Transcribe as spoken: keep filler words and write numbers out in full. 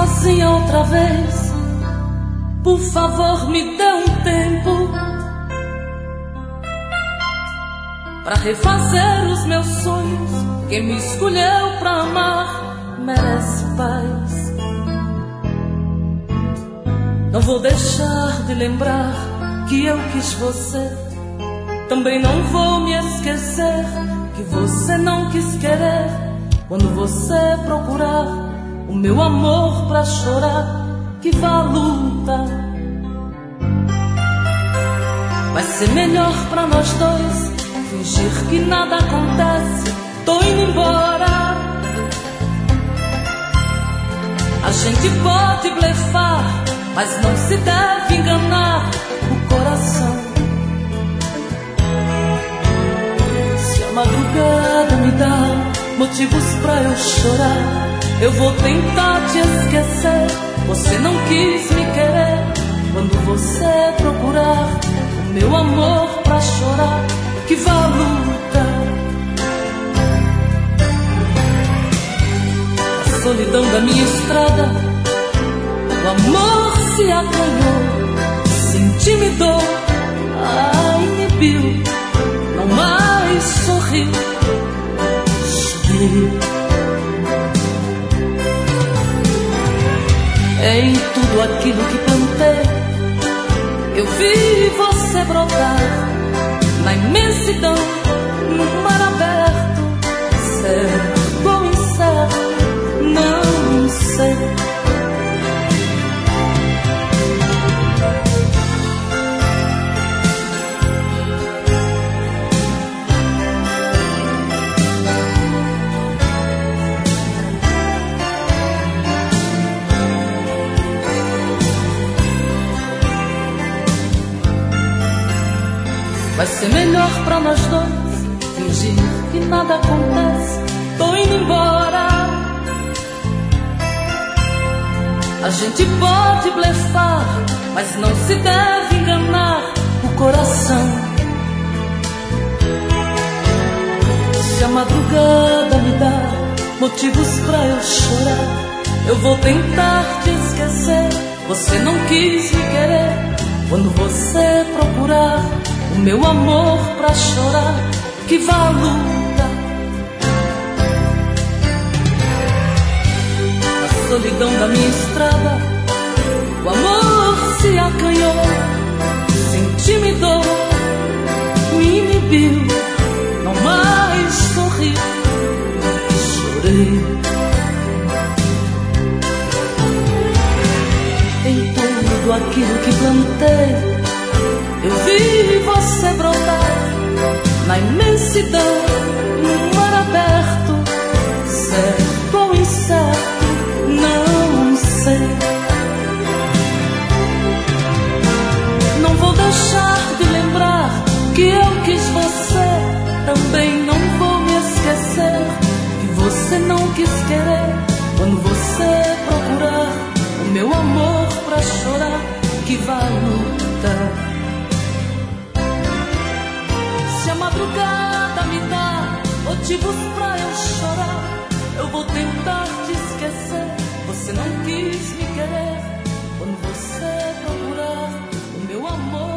sozinha outra vez. Por favor, me dê um tempo pra refazer os meus sonhos. Quem me escolheu pra amar merece paz. Não vou deixar de lembrar que eu quis você. Também não vou me esquecer que você não quis querer. Quando você procurar o meu amor pra chorar, que vá à luta. Vai ser melhor pra nós dois fingir que nada acontece. Tô indo embora. A gente pode blefar, mas não se deve enganar o coração. Se a madrugada me dá motivos pra eu chorar, eu vou tentar te esquecer. Você não quis me querer. Quando você procurar o meu amor pra chorar, que vá à luta. A solidão da minha estrada, o amor se acanhou, se intimidou, ah, inibiu, não mais sorriu. Chorei. Em tudo aquilo que plantei, eu vi você brotar. Na imensidão, no mar aberto, certo ou incerto, não sei. Vai ser melhor pra nós dois fingir que nada acontece. Tô indo embora. A gente pode blefar, mas não se deve enganar o coração. Se a madrugada me dá motivos pra eu chorar, eu vou tentar te esquecer. Você não quis me querer. Quando você procurar o meu amor pra chorar, que vá à luta. Na solidão da minha estrada, o amor se acanhou, se intimidou, me inibiu, não mais sorri. Chorei. Em tudo aquilo que plantei, eu vi você brotar. Na imensidão, no mar aberto, certo ou incerto, não sei. Não vou deixar de lembrar que eu quis você. Também não vou me esquecer que você não quis querer. Quando você procurar o meu amor pra chorar, que vá à luta. Se a madrugada me dá motivos pra eu chorar, eu vou tentar te esquecer. Você não quis me querer. Quando você procurar o meu amor